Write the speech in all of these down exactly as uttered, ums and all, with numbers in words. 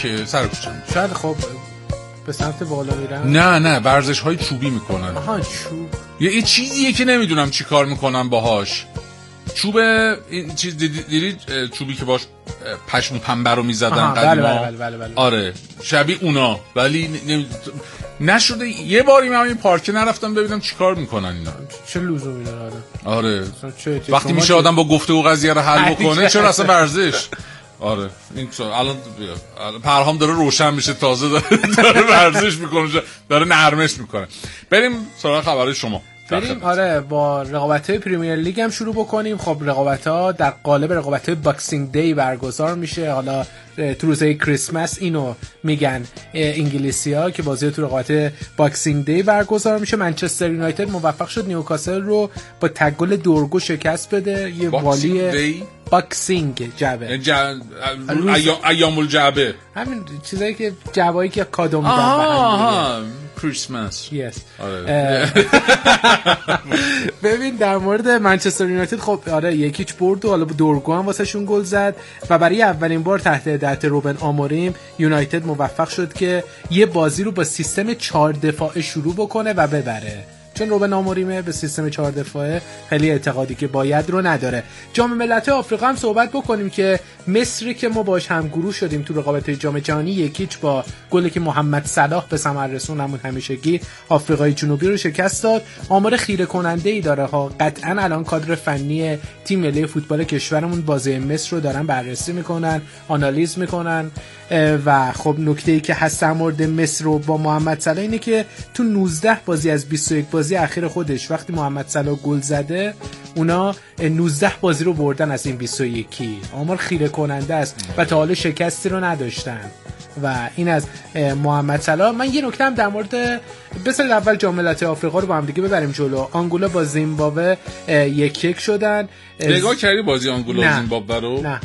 که سر کوچه‌ام. شاید خب به سمت بالا میرن. نه نه ورزش‌های چوبی میکنن. آها چوب. یه چیزیه که نمیدونم چی کار میکنن باهاش. چوب این چیز دیدید چوبی که باش پشم پنبه رو میزدن قدیما. بله بله بله بله. آره شبیه اونا ولی نمی... نشده یه باری من این پارک نرفتم ببینم چیکار میکنن اینا. چه لزومی داره؟ آره وقتی میشه آدم با گفته و قضیه رو حل بکنه چرا اصلا ورزش. آره این الان پرهام داره روشن میشه تازه داره, داره ورزش میکنه داره نرمش میکنه. بریم سراغ خبرهای شما. بریم آره با رقابت‌های پریمیر لیگ هم شروع بکنیم. خب رقابت‌ها در قالب رقابت‌های باکسینگ دی برگزار میشه. حالا تو روزهای کریسمس اینو میگن انگلیسی‌ها که بازی تو رقابت باکسینگ دی برگزار میشه. منچستر یونایتد موفق شد نیوکاسل رو با تک گل دورگو شکست بده. یه والی باکسینگ جعبه جا... ایام ایام الجعبه همین چیزایی که جعبه‌ای که کادو میدن آها کریسمس یس ببین در مورد منچستر یونایتد خب آره یکیچ برد و حالا دورگو هم واسه شون گل زد و برای اولین بار تحت هدایت روبن آموریم یونایتد موفق شد که یه بازی رو با سیستم چهار دفاعه شروع بکنه و ببره. چون روبن آموریم به سیستم چهار دفاعه خیلی اعتقادی که باید رو نداره. جام ملت‌های آفریقا هم صحبت بکنیم که مصری که ما باش هم گروه شدیم تو رقابت جام جهانی یکیچ با گلی که محمد صلاح به ثمر رسون همون همیشگی آفریقای جنوبی رو شکست داد. آمار خیره کننده ای داره ها. قطعا الان کادر فنی تیم ملی فوتبال کشورمون بازی مصر رو دارن بررسی میکنن، آنالیز میکنن و خب نکته‌ای که هست در مورد مصر رو با محمد صلاح اینه که تو نوزده بازی از بیست و یک بازی اخیر خودش وقتی محمد صلاح گل زده اونا نوزده بازی رو بردن از این بیست و یک. آمار خیره کننده است و تا حالا شکستی رو نداشتن و این از محمد صلاح. من یه نکته هم در مورد بسید اول جام ملت‌های آفریقا رو با هم دیگه ببریم جلو. آنگولا با زیمبابوه یک یک شدن. نگاه کردی بازی آنگولا و زیمبابوه رو؟ نه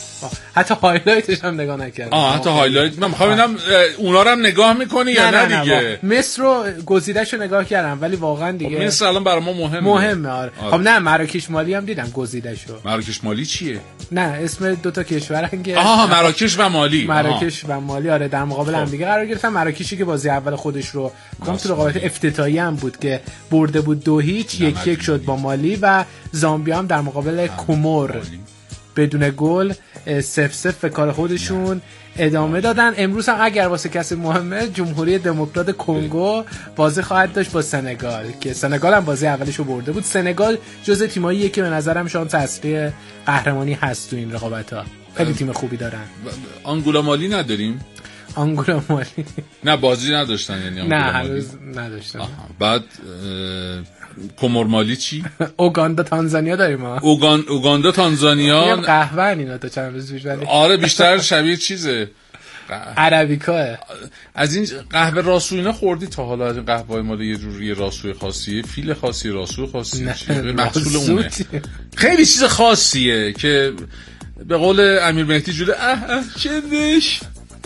حتی هایلایتش هم نگاه نکردم. آه حتی هایلایت من می‌خوام ببینم اونا رو هم نگاه می‌کنی یا نه, نه دیگه. مصر رو گزیده‌شو نگاه کردم ولی واقعا دیگه مصر الان برای ما مهمه. مهمه آره. آره. خب نه مراکش مالی هم دیدم گزیده‌شو. مراکش مالی چیه؟ نه اسم دو تا کشورن که آها مراکش و مالی. مراکش و مالی آره در مقابل هم دیگه قرار گرفتن. مراکشی که بازی اول خودش رو گم تو رقابت افتتاحیه هم بود که برده بود دو هیچ یک یک شد با مالی و زامبیا هم در مقابل کومور بدون گل سف سف به کار خودشون ادامه دادن. امروز هم اگر واسه کسی مهمه جمهوری دموکرات کنگو بازی خواهد داشت با سنگال که سنگال هم بازی اولشو برده بود. سنگال جزء تیماییه که به نظرم شانس اصلی قهرمانی هست تو این رقابت‌ها. خیلی تیم خوبی دارن. آنگولا مالی نداریم؟ آنگولا مالی نه بازی نداشتن یعنی آنگولا نه مالی هنوز نداشتن. بعد کومور مالی چی؟ اوگاندا تانزانیا داریم ما. اوگان اوگاندا تانزانیا قهوه اینا تا چند روز پیش ولی آره بیشتر شبیه چیزه عربیکاه. از این قهوه راسو اینا خوردی تا حالا؟ از این قهوه‌های مال یه جوری راسوی خاصیه، فیل خاصی، راسو خاصی محصول اونه. خیلی چیز خاصیه که به قول امیر مهدی جوله اه اه چندش.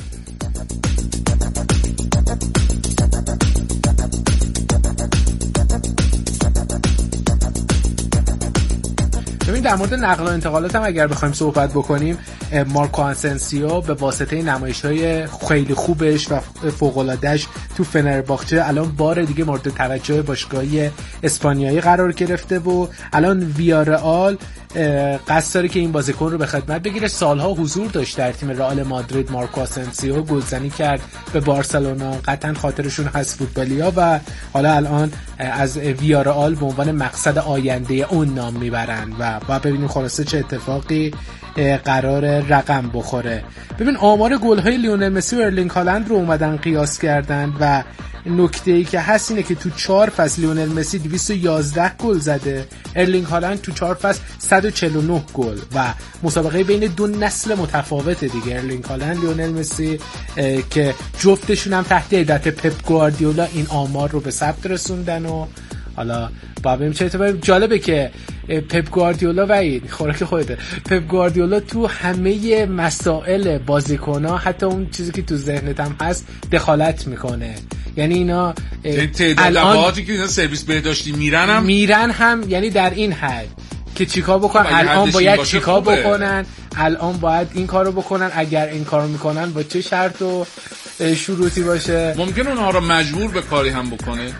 ببین در مورد نقل و انتقالات هم اگر بخوایم صحبت بکنیم مارکو آسنسیو به واسطه نمایش‌های خیلی خوبش و فوق‌العاده‌اش تو فنرباخچه الان بار دیگه مورد توجه باشگاهی اسپانیایی قرار گرفته و الان ویارئال قصد داره که این بازیکن رو به خدمت بگیره. سالها حضور داشت در تیم رئال مادرید. مارکو آسنسیو گلزنی کرد به بارسلونا، قطعا خاطرشون هست فوتبالیا و حالا الان از ویارئال به عنوان مقصد آینده اون نام میبرن و با ببینیم خلاصه چه اتفاقی قرار رقم بخوره. ببین آمار گل‌های لیونل مسی و ارلینگ هالند رو اومدن قیاس کردن و نکته‌ای که هست اینه که تو چهار فصل لیونل مسی دویست و یازده گل زده، ارلینگ هالند تو چهار فصل صد و چهل و نه گل و مسابقه بین دو نسل متفاوته دیگه. ارلینگ هالند لیونل مسی که جفتشون هم تحت هدایت پپ گواردیولا این آمار رو به ثبت رسوندن و حالا با ببینیم چه اتفاقی. جالبه که پپ گواردیولا و این خوراک خودته پپ گواردیولا تو همه مسائل بازیکن‌ها حتی اون چیزی که تو ذهنت هم هست دخالت میکنه. یعنی اینا الان که اینا سرویس بهداشتی میرن هم میرن هم یعنی در این حد که چیکار بکنن الان باید چیکار بکنن الان باید این کارو بکنن، اگر این کارو میکنن با چه شرط و شروطی باشه. ممکن اونها رو مجبور به کاری هم بکنه.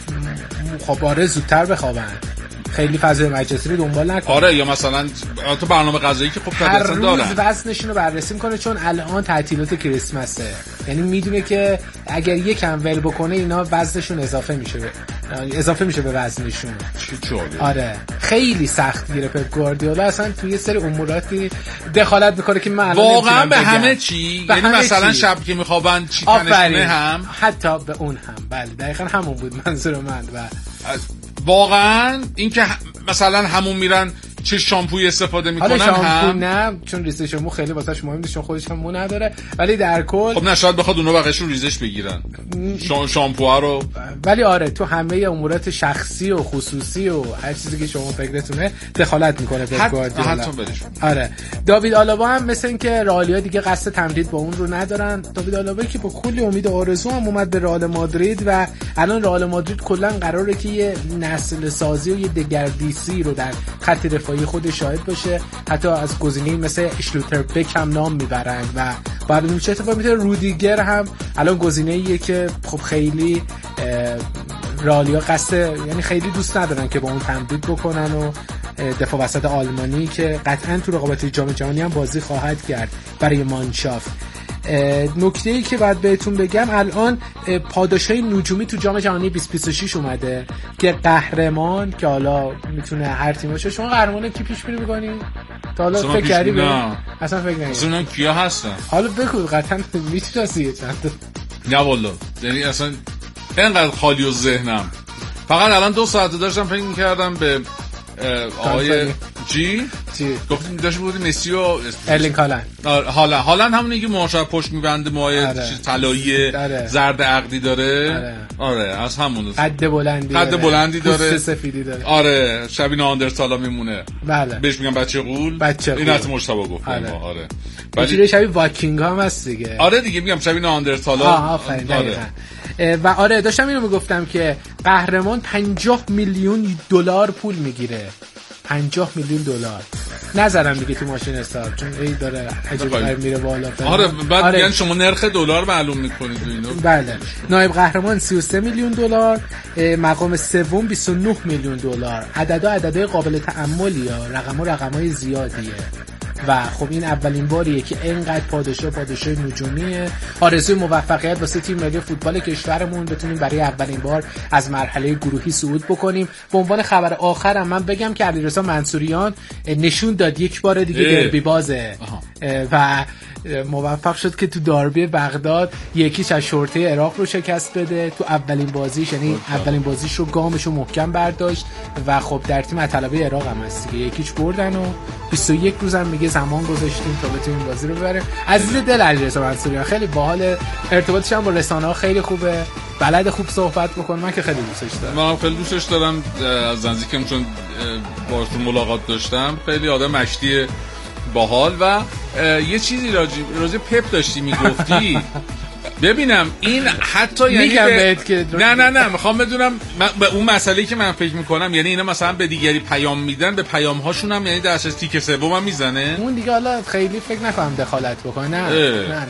خب آره زودتر بخوابن، خیلی فضای مجلسی رو دنبال نکنه. آره یا مثلا تو برنامه غذایی که خب هر دارن روز وزنشون رو بررسی میکنه، چون الان تعطیلات کریسمسه، یعنی میدونه که اگر یکم ول بکنه اینا وزنشون اضافه میشه به اضافه میشه به وزنشون. چه جالب. آره خیلی سخت گیره پپ گواردیولا، اصلا توی یه سری اموراتی دخالت میکنه که من واقعا به همه چی، یعنی مثلا چی؟ شب که میخوابن چی تنشونه هم، حتی به اون هم. بله دقیقاً همون بود منظور من. و واقعا این که مثلا همون میرن چه شامپوی استفاده میکنن هم هم نه، چون ریزش مو خیلی واسش مهم نیست، چون خودش هم مو نداره، ولی در کل خب نه شاید بخواد اونا بقیه‌شون ریزش بگیرن شام شامپوها رو. ولی آره تو همه امورات شخصی و خصوصی و هر چیزی که شما فکرتونه دخالت میکنه پپ گواردیولا. آره داوید آلابا هم مثل این که رئالیا دیگه قصد تمدید با اون رو ندارن. داوید آلابا که با کلی امید و آرزو هم اومد به رئال مادرید و الان رئال مادرید کلا قراره که یه نسل سازی و یه دگردیسی رو در خط دفاعی خود شاهد باشه. حتی از گزینه‌ای مثل اشلوتر بک هم نام میبرند و بعد ببینیم چه اتفاقی میفته. رودیگر هم الان گزینه‌ایه که خب خیلی رئالیا قصد، یعنی خیلی دوست ندارن که با اون تمدید بکنن و دفاع وسط آلمانی که قطعاً تو رقابت جام جهانی هم بازی خواهد کرد برای مانشافت. نکته‌ای که باید بهتون بگم الان پاداشای نجومی تو جام جهانی بیست بیست و شش اومده که قهرمان که حالا میتونه هر تیم باشه. شما قهرمان کی پیش بینی می‌کنی؟ تا حالا فکر کردی؟ اصلا فکر نمی‌کنم. اصلا کیا هستن؟ حالا بگو قطعاً می‌شناسی چند. نه والله یعنی اصلا اینقدر خالی و ذهنم. فقط الان دو ساعت داشتم فکر می‌کردم به آقای جی چی گفتیم داشت بودیم مسی و ارلینگ هالند. حالا هالند همونی که موهاش پشت می‌بنده، موهای طلایی زرد عقدی داره. آره. آره از همون قد بلندی قد داره. بلندی داره، پوست سفیدی داره. آره شبیه آندرتالا میمونه. بله بهش میگن بچه غول. این حتی مشتبه گفت. آره, آره. ولی شبیه وایکینگ هم هست دیگه. آره دیگه میگم شبیه آندرتالا. آفرین. آره. و آره داشتم اینو میگفتم که قهرمان پنجاه میلیون دلار پول میگیره. پنجاه میلیون دلار نذارم دیگه تو ماشین حساب، چون ای داره عجب میره بالا. آره بعد آره. یعنی شما نرخ دلار معلوم میکنید اینو. بله نایب قهرمان سی و سه میلیون دلار، مقام سوم بیست و نه میلیون دلار. عددا عددهای قابل تأملی ها، رقم‌ها رقم‌های زیادیه و خب این اولین باریه که اینقدر پاداشا پاداشای نجومیه. آرزوی موفقیت واسه تیم ملی فوتبال کشورمون، بتونیم برای اولین بار از مرحله گروهی صعود بکنیم. به عنوان خبر آخرم من بگم که علیرضا منصوریان نشون داد یک بار دیگه دربی بازه و موفق شد که تو داربی بغداد یکیش از شرطه عراق رو شکست بده تو اولین بازیش، یعنی اولین بازیش رو گامش رو محکم برداشت و خب در تیم طلبه عراق هم هست دیگه، یکیش بردن و بیست و یک روز هم میگه زمان گذاشتیم تا بتونیم بازی رو ببریم. عزیز دل علیرضا منصوریان خیلی باحال، ارتباطش هم با رسانه‌ها خیلی خوبه، بلد خوب صحبت بکنه. من که خیلی دوستش دارم. منم خیلی دوستش دارم، از نزدیکم چون باهاشون ملاقات داشتم. خیلی آدم مشتی باحال و یه چیزی راجع راجع پپ داشتی میگفتی ببینم این حتی یعنی به... که نه نه نه میخوام بدونم به اون مسئله‌ای که من فکر میکنم، یعنی اینا مثلا به دیگری پیام میدن، به پیام هاشون هم یعنی درش از تیک سوم هم میزنه اون دیگه. حالا خیلی فکر نکنم دخالت بکنه. نه نه نه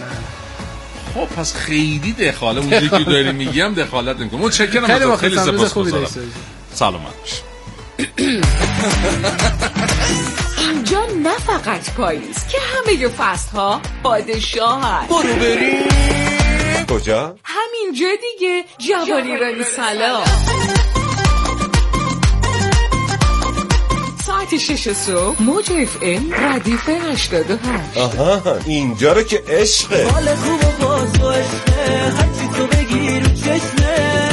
خب پس خیلی دخالت اونجوری که داری میگم دخالت نمیکنم. متشکرم ازت، خیلی سپاسگزارم. سلامت باش. اینجا نه فقط پاییز که همه فصل ها پادشاه هست. برو بریم کجا؟ همینجا دیگه. جوانی رانی سلام. ساعت شش صبح موج اف ام ردیف هشتاد و هشت. آها اینجا رو که عشقه. حال خوب و باز و عشقه، هرچی تو بگیر و چشمه.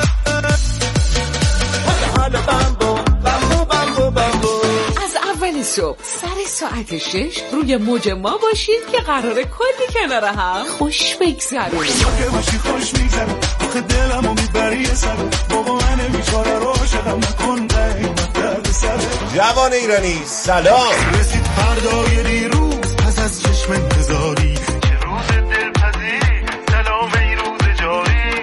حالا بمبو بمبو بمبو بمبو. از اول صبح سر ساعت شش روی موج ما باشید که قراره کلی کنار هم خوش بگذرونیم. که باشی خوش میگذرم، آخه دلمو میبری سر. بابا من بیچاره رو عاشقم نکن قیمت درد سر. جوان ایرانی سلام. رسید فردای دیروز پس از چشم انتظاری، که روز دلپذیری سلام ای روز جاری.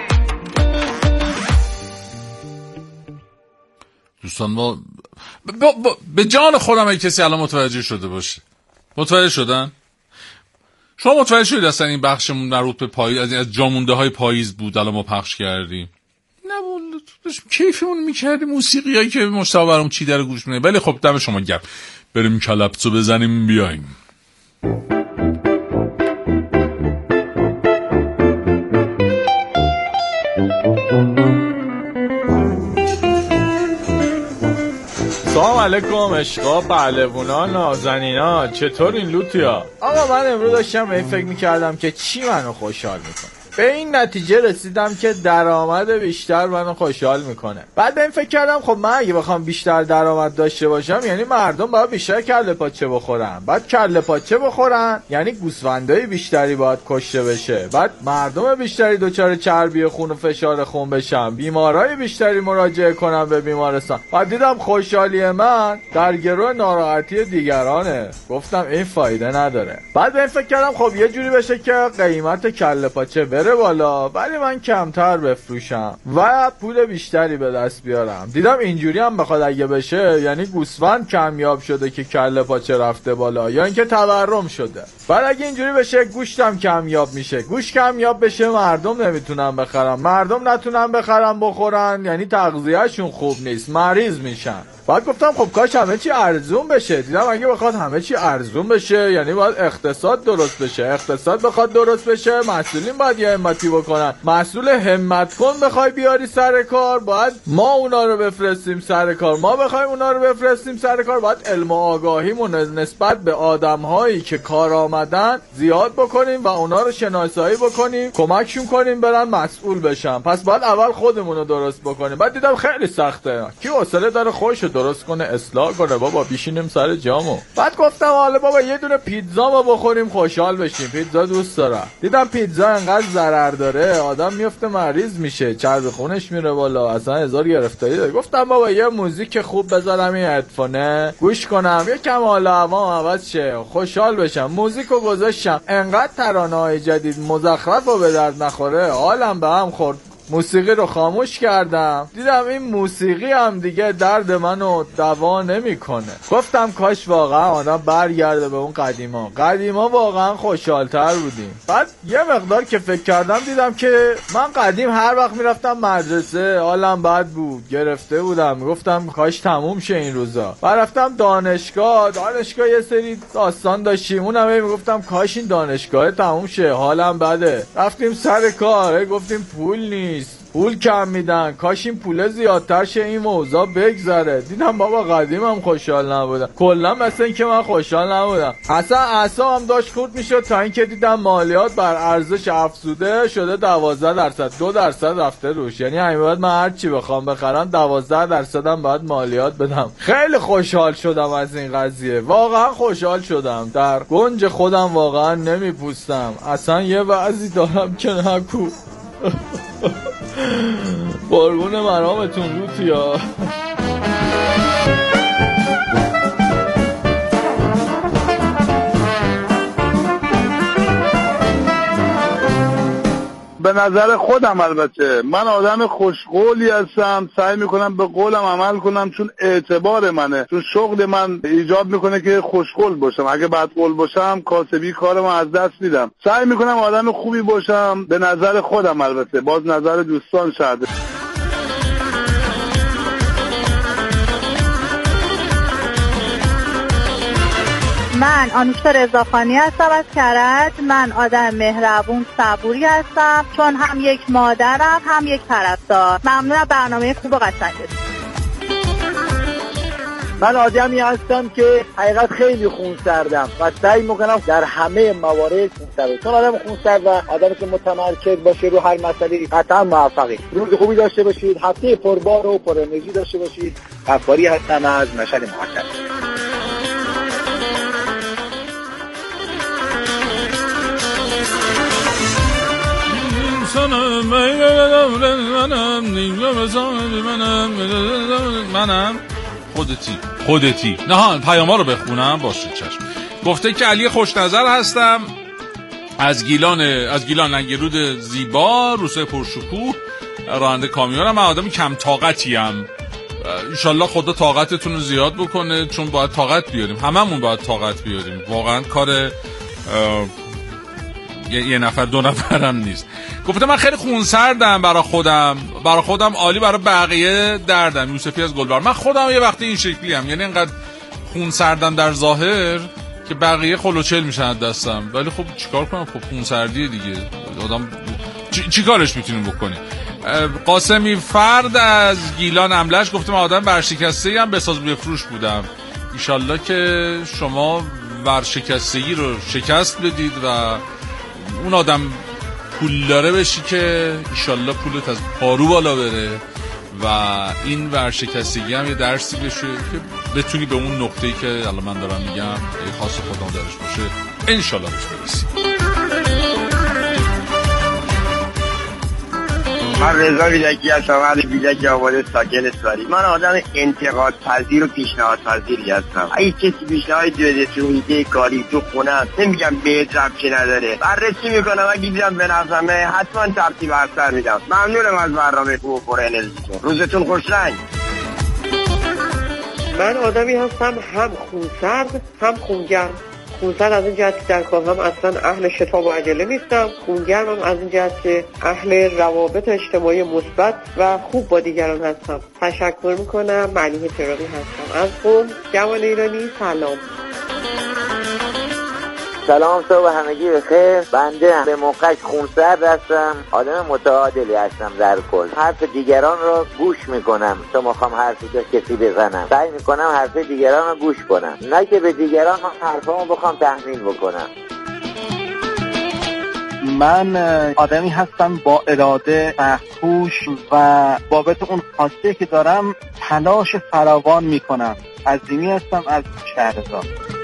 دوستان ما ب... ب... ب... به جان خودم اگه کسی الان متوجه شده باشه متوجه شدن؟ شما متوجه شدید اصلا این بخشمون مربوط به پاییز از جامونده های پاییز بود الان ما پخش کردیم؟ نه والله داشتیم کیفمون میکردیم موسیقی هایی که مشتاق برام چی در گوش میدیم. ولی خب دم شما گرم، بریم کلپسو بزنیم بیایم. سلام علیکم عشقا، پهلوونا، نازنینا، چطور این لوتیا؟ آقا من امروز داشتم به این فکر میکردم که چی منو خوشحال میکنه. به این نتیجه رسیدم که درآمد بیشتر منو خوشحال میکنه. بعد به این فکر کردم خب من اگه بخوام بیشتر درآمد داشته باشم یعنی مردم باید بیشتر کله پاچه بخورن. بعد کله پاچه بخورن یعنی گوسفندای بیشتری باید کشته بشه. بعد مردم بیشتری دچار چربی خون و فشار خون بشن. بیمارای بیشتری مراجعه کنن به بیمارستان. بعد دیدم خوشحالی من در گروه ناراحتی دیگرانه. گفتم این فایده نداره. بعد به این فکر کردم خب یه جوری بشه که قیمت کله پاچه بره بالا ولی من کمتر بفروشم و پول بیشتری به دست بیارم. دیدم اینجوری هم بخواد اگه بشه یعنی گوسفند کمیاب شده که کله پاچه رفته بالا یا اینکه تورم شده. بعد اگه اینجوری بشه گوشتم کمیاب میشه. گوشت کمیاب بشه مردم نمیتونن بخرن. مردم نتونن بخرن بخورن یعنی تغذیه‌شون خوب نیست، مریض میشن. بعد گفتم خب کاش همه چی ارزون بشه. دیدم اگه بخواد همه چی ارزون بشه یعنی باید اقتصاد درست بشه. اقتصاد بخواد درست بشه مسئولین باید یه همتی بکنن. مسئول همت کن بخوای بیاری سر کار باید ما اونا رو بفرستیم سر کار. ما بخوایم اونا رو بفرستیم سر کار باید علم و آگاهیمون نسبت به آدم‌هایی که کار آمدن زیاد بکنیم و اونا رو شناسایی بکنیم، کمکشون کنیم برن مسئول بشن. پس باید اول خودمون رو درست بکنیم. بعد دیدم خیلی سخته. کی حوصله داره خودش درست کنه اصلاح کنه؟ بابا بیشینیم سر جامو. بعد گفتم حالا بابا یه دونه پیتزا ما بخوریم خوشحال بشیم. پیتزا دوست دارم. دیدم پیتزا انقدر ضرر داره آدم میفته مریض میشه، چرب خونش میره بالا، اصلا هزار گرفتاری داره. گفتم بابا یه موزیک خوب بذارم این هدفونه گوش کنم یکم حال هوام عوض شه خوشحال بشم. موزیکو گذاشتم انقدر ترانه‌های جدید مزخرف و به درد نخوره حالم به هم خورد. موسیقی رو خاموش کردم. دیدم این موسیقی هم دیگه درد منو دوا نمیکنه. گفتم کاش واقعا آدم برگرده به اون قدیما. قدیما واقعا خوشحال‌تر بودیم. بعد یه مقدار که فکر کردم دیدم که من قدیم هر وقت میرفتم مدرسه حالم بد بود، گرفته بودم، گفتم کاش تموم شه این روزا. بعد رفتم دانشگاه. دانشگاه یه سری داستان داشتیم اونم میگفتم کاش این دانشگاه تموم شه حالم بده. رفتیم سر کار گفتیم پول نیست، پول کم میدن، کاش این پول زیادتر شه این موضوع بگذره. دیدم بابا قدیمم خوشحال نبودم. کلا مثلا این که من خوشحال نبودم. اصلا اعصابم داشت خورد میشد تا اینکه دیدم مالیات بر ارزش افزوده شده دوازده درصد، دو درصد رفته روش. یعنی همین بعد من هر چی بخوام بخرم دوازده درصدم باید مالیات بدم. خیلی خوشحال شدم از این قضیه. واقعا خوشحال شدم. در گنج خودم واقعا نمیپوستم. اصلا یه وضعی دارم که نکو. قربون مرامتون لوتیا. به نظر خودم البته من آدم خوشقولی هستم، سعی میکنم به قولم عمل کنم چون اعتبار منه، چون شغل من ایجاب میکنه که خوشقول باشم. اگه بدقول باشم کاسبی کارم از دست میدم. سعی میکنم آدم خوبی باشم به نظر خودم، البته باز نظر دوستان شده. من آنوشتا رضاخانی هستم از کرج. من آدم مهربون صبوری هستم چون هم یک مادرم هم یک طرفدار. ممنونم برنامه خوب و قشنگتون. من آدمی هستم که حقیقت خیلی خونسردم و سعی میکنم در همه موارد خونسرد چون آدم خونسرد و آدمی که متمرکز باشه رو هر مسئله قطعا موفقی. روز خوبی داشته باشید، هفته پربار و پر انرژی داشته باشید. غفاری هستم از مشهد محترم. منم خودتی خودتی نه پیاما رو بخونم باشه چشم. گفته که علی خوشنظر هستم از گیلان از گیلان لنگرود زیبا، روسای پرشکوه، راننده کامیونم. من آدم کم طاقتی ام، انشالله خدا طاقتتون رو زیاد بکنه، چون باید طاقت بیاریم، هممون باید طاقت بیاریم. واقعا کار یه, یه نفر دو نفر هم نیست. گفته من خیلی خونسردم برای خودم، برای خودم عالی، برای بقیه دردم. یوسفی از گلبر. من خودم یه وقتی این شکلی هم، یعنی اینقدر خونسردم در ظاهر که بقیه خلوچل میشن دستم، ولی خب چیکار کنم؟ خب خونسردیه دیگه، آدم چی, چی کارش میتونیم بکنیم؟ قاسمی فرد از گیلان املش گفته من آدم ورشکسته‌ای هم بساز بفروش بودم. ایشالله که شما ورشکستگی رو شکست بدید و اون آدم پول داره بشی که ایشالله پولت از پارو بالا بره و این ورشکستگی هم یه درسی بشه که بتونی به اون نقطه‌ای که الان من دارم میگم ای خاص خودم درش باشه انشالله بهش برسی. من رضا بیلکی هستم، اهل بیلک آباد ساکن ساری. من آدم انتقاد پذیر و پیشنهاد پذیری هستم. اگه کسی پیشنهاد بده تو ایده کاری تو خونم، نمیگم به ربطی نداره، بررسی میکنم، اگه دیدم به نفعمه حتما ترتیب اثر میدم. ممنونم از برنامه خوب و پر انرژیتون. روزتون خوش رنگ. من آدمی هستم هم خونسرد هم خونگرم. خونسرد از این جهت که در کارم اصلا اهل شتاب و عجله نیستم. خونگرمم از این جهت که اهل روابط اجتماعی مثبت و خوب با دیگران هستم. تشکر میکنم. ملیحه ترابی هستم از قم. جوان ایرانی. سلام. سلام، صبح همگی بخیر. بنده به موقعش خونسرد هستم، آدم متعادلی هستم، در کل حرف دیگران رو گوش میکنم تا مخوام حرفی که کسی بزنم، سعی میکنم حرف دیگران رو گوش کنم، نه که به دیگران حرفامو بخوام تحمیل بکنم. من آدمی هستم با اراده، سخت‌کوش و بابت اون خواسته که دارم تلاش فراوان میکنم. عظیمی هستم از شهرزاد.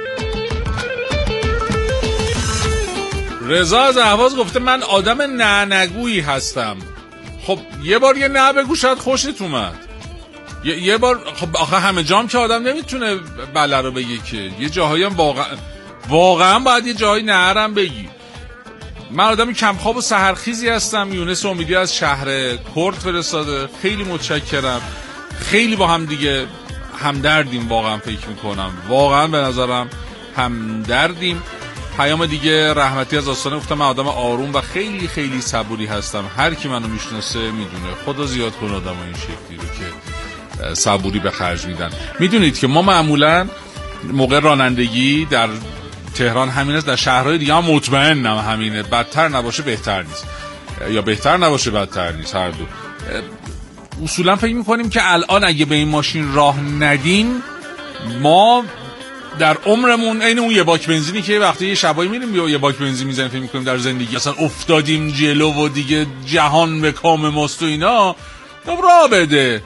رضا از اهواز گفته من آدم نه نگویی هستم. خب یه بار یه نه بگو شاید خوشت اومد. یه, یه بار خب آخه همه جام که آدم نمیتونه بله رو بگه که، یه جاهایی هم واقعا واقعا باید یه جایی نه هم بگی. من آدمی کمخواب و سحرخیزی هستم. یونس امیدی از شهر کرد فرستاده. خیلی متشکرم. خیلی با هم دیگه همدردیم، واقعا فکر میکنم، واقعا به نظرم همدردیم. پیام دیگه رحمتی از آستانه گفتم من آدم آروم و خیلی خیلی صبوری هستم. هر کی منو میشناسه میدونه. خدا زیاد کنه آدم این شکلی رو که صبوری به خرج میدن. میدونید که ما معمولا موقع رانندگی در تهران همین است، در شهرهای دیگه هم مطمئنم همینه، بدتر نباشه بهتر نیست، یا بهتر نباشه بدتر نیست، هر دو. اصولا فکر میکنیم که الان اگه به این ماشین راه ندیم ما در عمرمون عین اون یه باک بنزینی که وقتی یه شبایی میریم یا یه باک بنزین میزنیم فکر میکنیم در زندگی اصلا افتادیم جلو و دیگه جهان به کام ماست و اینا. راه بده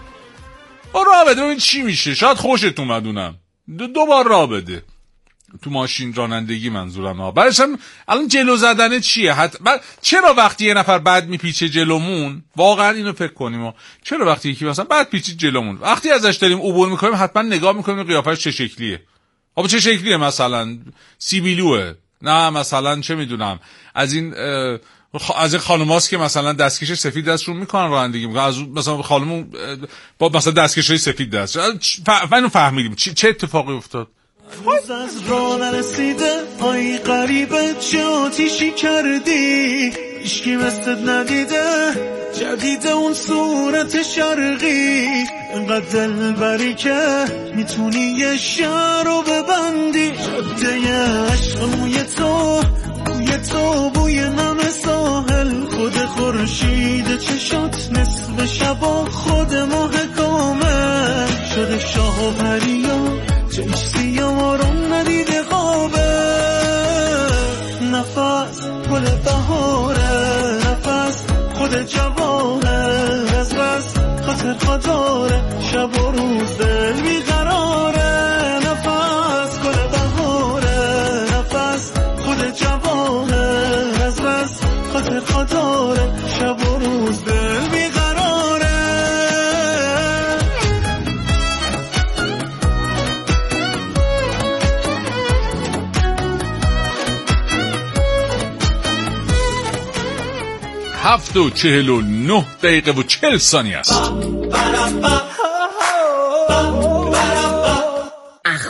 راه بده ببین چی میشه، شاید خوشت اومد اونم دو, دو بار راه بده تو ماشین رانندگی منظورم ها. بعدش هم الان جلو زدن چیه؟ حت... بعد چرا وقتی یه نفر بد میپیچه جلومون، واقعا اینو فکر کنیم ها. چرا وقتی یکی مثلا بد پیچید جلومون، وقتی ازش داریم عبور میکنیم حتما نگاه میکنیم قیافش چه شکلیه. آب چه شکلیه؟ مثلا سیبیلوه، نه مثلا چه میدونم از این از این خانوماست که مثلا دستکش سفید دستشون میکنن رانندگی میکنن، از مثلا خانم با مثلا دستکشای سفید دست فهمیدیم فهمیدیم چه اتفاقی افتاد. روز از راه نرسیده آی غریبه چه آتیشی کردی، هیچکی مثلت ندیده جدیده اون صورت شرقی، انقدر دل بری که میتونی یه شهر رو ببندی، جاده عشق موی تو بوی تو بوی نم ساحل، خود خورشید چشات نصف شبا خود ماه کامل شده شاه و پریا چشم سیاه رو ندیده خوابه، نفس گل بهاره نفس خود جوانه، از بس خاطر خداره شب و روز دل بیقراره، نفس گل بهاره نفس خود جوانه، از بس خاطر خداره شب و روز دل بیقراره. هفت و چهل و نه دقیقه و چهل ثانیه است.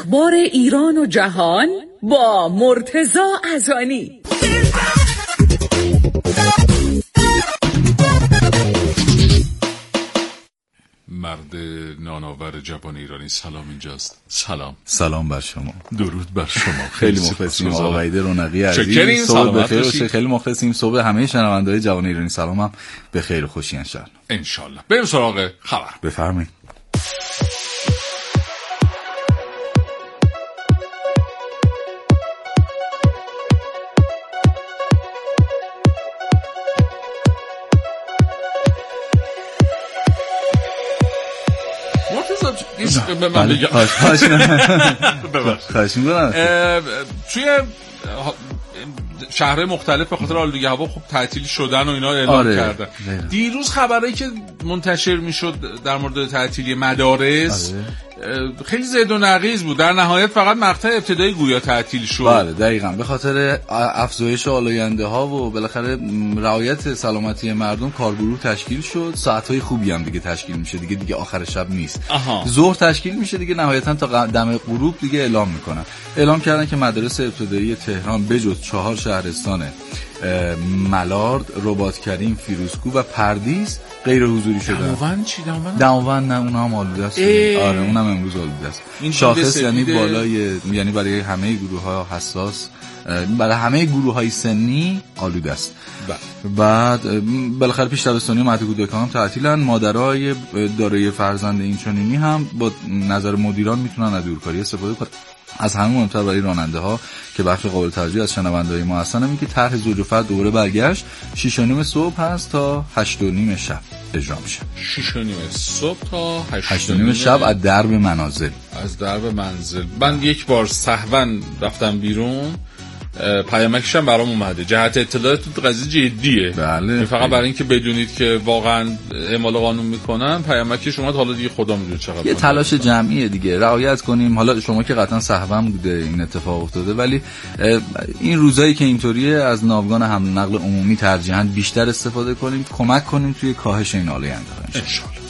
اخبار ایران و جهان با مرتضی ازانی. مرد نانآور جوان ایرانی سلام اینجاست. سلام. سلام بر شما. درود بر شما. خیلی مخلصیم آقا وحید رونقی عزیز. صبح بخیر باشه. خیلی مخلصیم. صبح همه شنونده‌های جوان ایرانی سلام هم به خیر و خوشی ان شاء الله. ان شاء الله. بریم سراغ خبر. بفرمایید. به من بگم خواهش می‌کنم. توی شهرهای مختلف به خاطر آلودگی هوا خب تعطیل شدن و اینا اعلام آره. کردن. دیروز خبرایی که منتشر میشد در مورد تعطیلی مدارس آره. خیلی زید و نقیض بود. در نهایت فقط مقطع ابتدایی گویا تعطیل شد. بله دقیقاً به خاطر افزایش آلاینده ها و بالاخره رعایت سلامتی مردم کارگروه تشکیل شد. ساعت‌های خوبی هم دیگه تشکیل میشه. دیگه دیگه آخر شب نیست. ظهر تشکیل میشه دیگه نهایتاً تا دم غروب دیگه اعلام میکنن. اعلام کردن که مدارس ابتدایی تهران بجز چهار شهرستان ملارد، رباطکریم، فیروزکوه و پردیس غیر حضوری شدن. دماوند چی دماوند؟ دماوند نه اونها هم آلوده است. آره اونم امروز آلوده است. شاخص یعنی بالای یعنی برای همه گروه‌ها حساس، برای همه گروه‌های سنی آلوده است. بعد بالاخره پیش دبستانی و مهد کودکان هم تعطیلن. مادرای دارای فرزند اینچنینی هم با نظر مدیران میتونن از دورکاری استفاده کنن. از همه مهمتر برای راننده ها که بخش قابل توجهی از شنونده‌های ما هستن اینه که طرح زوج و فرد دوره برگشت شش و نیم صبح هست تا هشت و نیم شب اجرا میشه. شش و نیم صبح تا هشت و نیم شب از درب منازل. از درب منزل. من یک بار سهواً رفتم بیرون، پیامکش هم برام اومده. جهت اطلاعات تو قضیه جدیه. بله. فقط برای اینکه بدونید که واقعا اعمال قانون میکنن، پیامکش اومد. حالا دیگه خدا میدونه چقدر. یه تلاش جمعیه دیگه. رعایت کنیم. حالا شما که قطعا سهوا بوده این اتفاق افتاده، ولی این روزایی که اینطوریه از ناوگان حمل نقل عمومی ترجیحاً بیشتر استفاده کنیم، کمک کنیم توی کاهش این آلاینده‌ها ان شاء الله.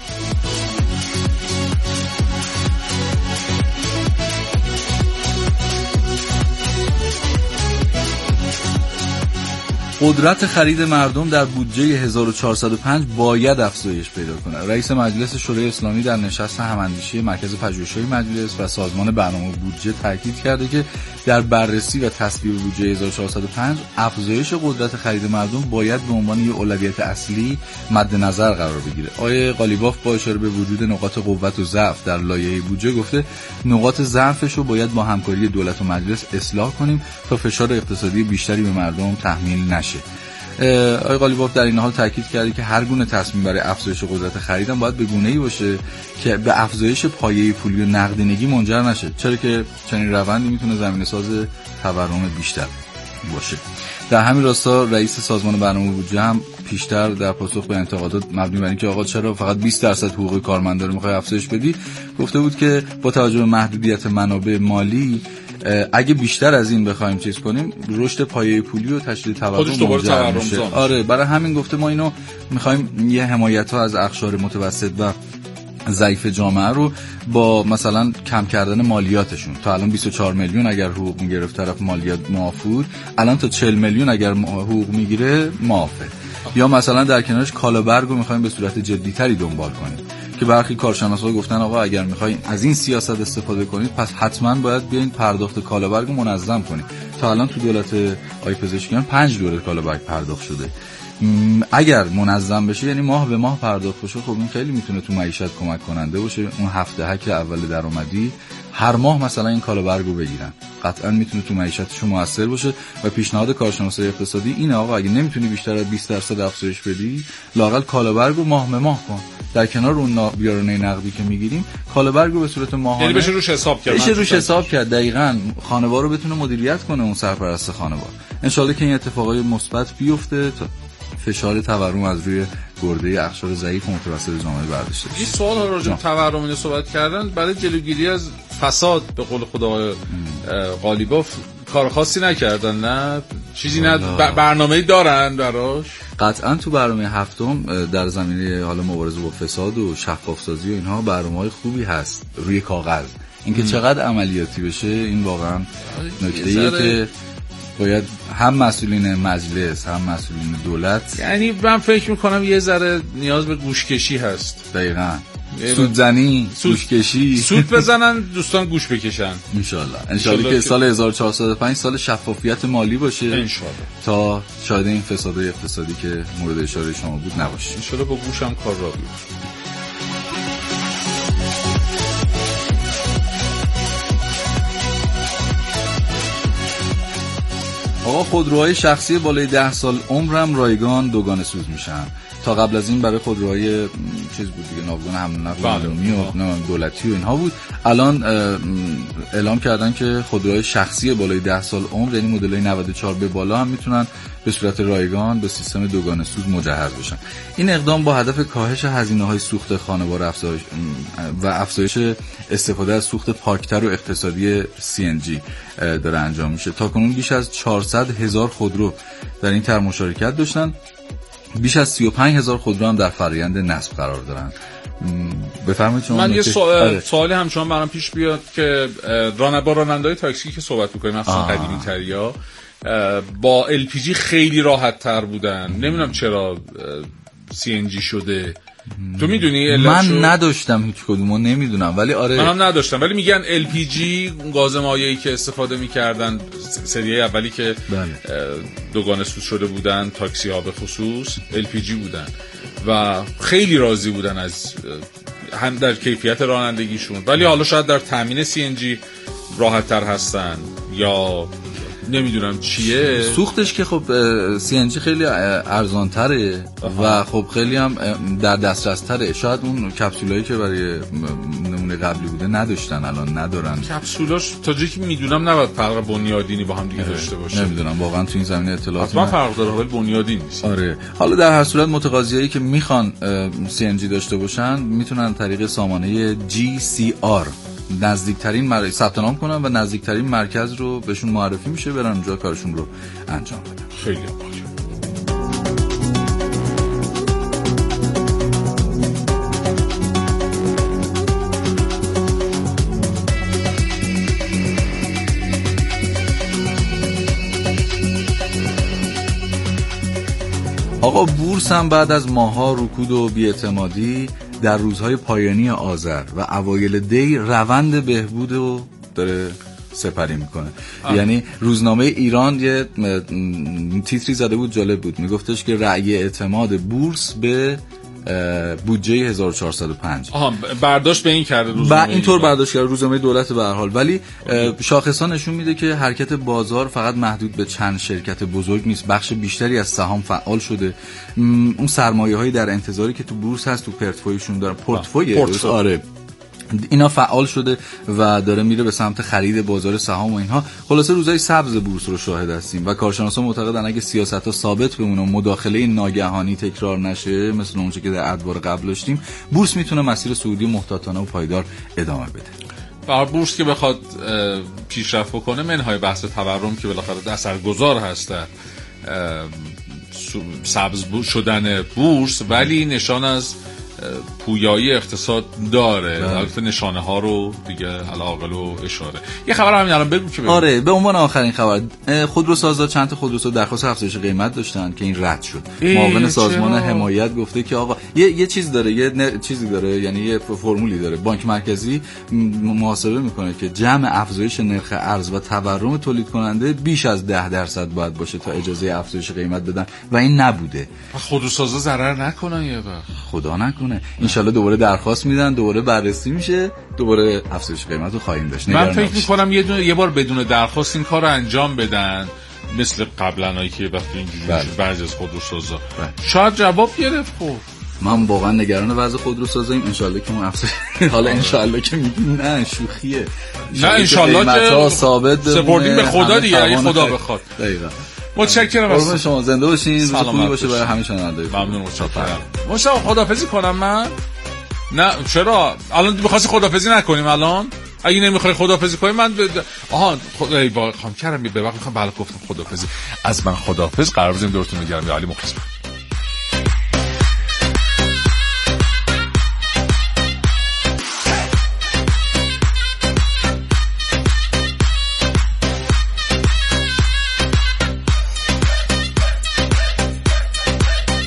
قدرت خرید مردم در بودجه هزار و چهارصد و پنج باید افزایش پیدا کنه. رئیس مجلس شورای اسلامی در نشست هماندیشی مرکز پژوهش‌های مجلس و سازمان برنامه بودجه تاکید کرده که در بررسی و تصویب بودجه هزار و چهارصد و پنج افزایش قدرت خرید مردم باید به عنوان یک اولویت اصلی مد نظر قرار بگیره. آقای قالیباف با اشاره به وجود نقاط قوت و ضعف در لایحه بودجه گفته نقاط ضعفش رو باید با همکاری دولت و مجلس اصلاح کنیم تا فشار اقتصادی بیشتری به مردم تحمیل نشه. آقای قالیباف در این حال تاکید کرده که هر گونه تصمیم برای افزایش قدرت خرید هم باید به گونه‌ای باشه که به افزایش پایه پولی و نقدینگی منجر نشه، چرا که چنین روندی میتونه زمینه‌ساز تورم بیشتر باشه. در همین راستا رئیس سازمان برنامه بودجه هم پیشتر در پاسخ به انتقادات مبنی بر اینکه آقا چرا فقط بیست درصد حقوق کارمندا رو می‌خوای افزایش بدی، گفته بود که با توجه به محدودیت منابع مالی اگه بیشتر از این بخوایم چیز کنیم رشد پایه پولی و تشدید تورم منجر میشه. آره برای همین گفته ما اینو می‌خوایم یه حمایت‌ها از اقشار متوسط و ضعیف جامعه رو با مثلا کم کردن مالیاتشون. تا الان بیست و چهار میلیون اگر حقوق میگرفت طرف مالیات معاف بود، الان تا چهل میلیون اگر حقوق میگیره معافه. یا مثلا در کنارش کالابرگ رو می‌خوایم به صورت جدی‌تری دنبال کنیم که برخی کارشناسا گفتن آقا اگر می‌خواید از این سیاست استفاده کنید پس حتما باید بیاین پرداخت کالابرگ رو منظم کنید. تا الان تو دولت آقای پزشکیان پنج دوره کالابرگ پرداخت شده. اگر منظم بشه یعنی ماه به ماه پرداخت بشه، خب این خیلی میتونه تو معیشت کمک کننده باشه. اون هفته هک اول درآمدی هر ماه مثلا این کالابرگ رو بگیرن، قطعا میتونه تو معیشتشون موثر باشه. و پیشنهاد کارشناسای اقتصادی اینه آقا اگه نمیتونی بیشتر از بیست درصد افزایش بدی، لااقل کالابرگ رو ماه به ماه کن. در کنار اون بیارونه نقدی که میگیریم، کالابرگ رو به صورت ماهانه یعنی بشه روش حساب کرد. بشه روش حساب کرد. دقیقاً خانوار رو بتونه مدیریت کنه اون سرپرست خانوار. ان شاءالله که این اتفاقای مثبت بیفته تا فشار تورم از روی گرده اقشار ضعیف و متوسط جامعه برداشته بشه. این سوال ها راجع به تورم اینو صحبت کردن برای جلوگیری از فساد به قول خدا قالیباف کار خاصی نکردن، نه چیزی نه برنامه‌ای دارن براش. قطعا تو برنامه هفتم در زمینه حالا مبارزه با فساد و شفاف‌سازی و اینها برنامه‌های خوبی هست روی کاغذ. اینکه چقدر عملیاتی بشه این واقعا نکته‌ایه که باید هم مسئولین مجلس هم مسئولین دولت، یعنی من فکر میکنم یه ذره نیاز به گوشکشی هست. دقیقاً سودزنی، گوشکشی، سود بزنن دوستان گوش بکشن. انشالله انشالله که سال هزار و چهارصد و پنج سال شفافیت مالی باشه انشالله، تا شاید این فسادهای اقتصادی که مورد اشاره شما بود نباشه. انشالله با گوشم کار را بیفته. آقا خودروهای شخصی بالای ده سال عمرم رایگان دوگانه سوز میشن. تا قبل از این برای خودروهای چیز بود دیگه، ناوگان حمل و نقل عمومی و دولتی و اینها بود. الان اعلام کردن که خودروهای شخصی بالای ده سال عمر، یعنی مدل‌های نود و چهار به بالا هم میتونن به صورت رایگان به سیستم دوگانه سوز مجهز بشن. این اقدام با هدف کاهش هزینه‌های سوخت خانوار افزایش و افزایش استفاده از سوخت پاکتر و اقتصادی سی ان جی داره انجام میشه. تاکنون بیش از چهارصد هزار خودرو در این طرح مشارکت داشتن. بیش از سی و پنج هزار خودرو هم در فرآیند نصب قرار دارن. بفرمایید شما. من یه سوال سوالی همچنان برام پیش بیاد که راننده با راننده‌های تاکسی که صحبت می‌کنیم، مثلا قدیمی‌تریا با ال پی جی خیلی راحت تر بودن. نمیدونم چرا سی ان جی شده. تو میدونی؟ من شو... نداشتم هیچ کدومو، نمیدونم ولی آره منم نداشتم، ولی میگن ال پی جی گاز مایعی که استفاده میکردن سری اولی که بله. دوگانه سوز شده بودن تاکسی ها به خصوص ال پی جی بودن و خیلی راضی بودن از هم در کیفیت رانندگیشون، ولی حالا شاید در تامین سی ان جی راحت تر هستن یا نمیدونم چیه. سوختش که خب سی ان جی خیلی ارزان تره و خب خیلی هم در دسترس تره. شاید اون کپسولایی که برای نمونه قبلی بوده نداشتن الان ندارن. کپسولاش تا جایی که میدونم نباید فرق بنیادینی با هم دیگه داشته باشه. نمیدونم واقعا تو این زمینه اطلاعات حتما فرق داره ولی بنیادین نیست. آره حالا در هر صورت متقاضیایی که میخوان سی ان جی داشته باشن میتونن طریق سامانه جی سی آر نزدیکترین مرکز ثبت نام کنن و نزدیکترین مرکز رو بهشون معرفی میشه، برن اونجا کارشون رو انجام بدن. خیلی عالی. آقا بورس هم بعد از ماها رکود و بی‌اعتمادی در روزهای پایانی آذر و اوایل دی روند بهبود رو داره سپری میکنه. آه. یعنی روزنامه ایران یه تیتری زده بود جالب بود، میگفتش که رأی اعتماد بورس به بودجه هزار و چهارصد و پنج آها برداشت به این کرده روزنامه با اینطور برداشت کرده روزنامه دولت به هر حال، ولی شاخصا نشون میده که حرکت بازار فقط محدود به چند شرکت بزرگ نیست، بخش بیشتری از سهام فعال شده. اون سرمایه‌هایی در انتظاری که تو بورس هست تو پورتفولیوشون دارن، پورتفوی آره اینا فعال شده و داره میره به سمت خرید بازار سهام و اینها. خلاصه روزای سبز بورس رو شاهد هستیم و کارشناسان معتقدن اگه سیاست‌ها ثابت بمونه و مداخله ناگهانی تکرار نشه مثل اونچه که در ادوار قبل داشتیم، بورس میتونه مسیر صعودی محتاطانه و پایدار ادامه بده. بر بورس که بخواد پیشرفت بکنه منهای بحث تورم که بالاخره اثرگذار هست سبز شدن بورس، ولی نشان از پویایی اقتصاد داره. البته نشانه ها رو دیگه علاقل و اشاره. یه خبر همین الان بگو که بگو. آره به عنوان آخرین خبر، خودروسازا چند تا خودروساز درخواست افزایش قیمت داشتن که این رد شد. معاون سازمان حمایت گفته که آقا یه یه چیز داره، یه ن... چیزی داره، یعنی یه فرمولی داره. بانک مرکزی محاسبه میکنه که جمع افزایش نرخ ارز و تورم تولید کننده بیش از ده درصد باید باشه تا اجازه افزایش قیمت بدن و این نبوده. خودروسازا ضرر نکنن یه وقت. خدا نکنه. انشالله دوباره درخواست میدن، دوباره بررسی میشه، دوباره افزایش قیمت رو خواهیم داشت. من فکر میکنم یه دونه یه بار بدون درخواست این کار رو انجام بدن، مثل قبلنایی که وقتی اینجوری بله. بعضی از خودروسازا بله. شاید جواب گرفت. خب من واقعا نگران وضع خودروسازاییم. انشالله که اون افزایش حالا انشالله که میگیم نه شوخیه، نه انشالله که ثابت سپردیم به خدا دیگه، اگه خدا بخواد. دقیقاً. متشکرم از شما، زنده باشین، روز خوبی باشه برای همه شنوندگان. ممنون، متشکرم. مشتاق خدافظی کنم من؟ نه چرا؟ الان می‌خواستی خدافظی نکنیم الان؟ اگه نمی‌خوای خدافظی کنیم من ب... آها خدای با خام کردم به وقت می‌خوام بالا گفتم خدافظی. از من خدافظ، قرار بزنیم دورتون میگیرم. یا علی مخلص.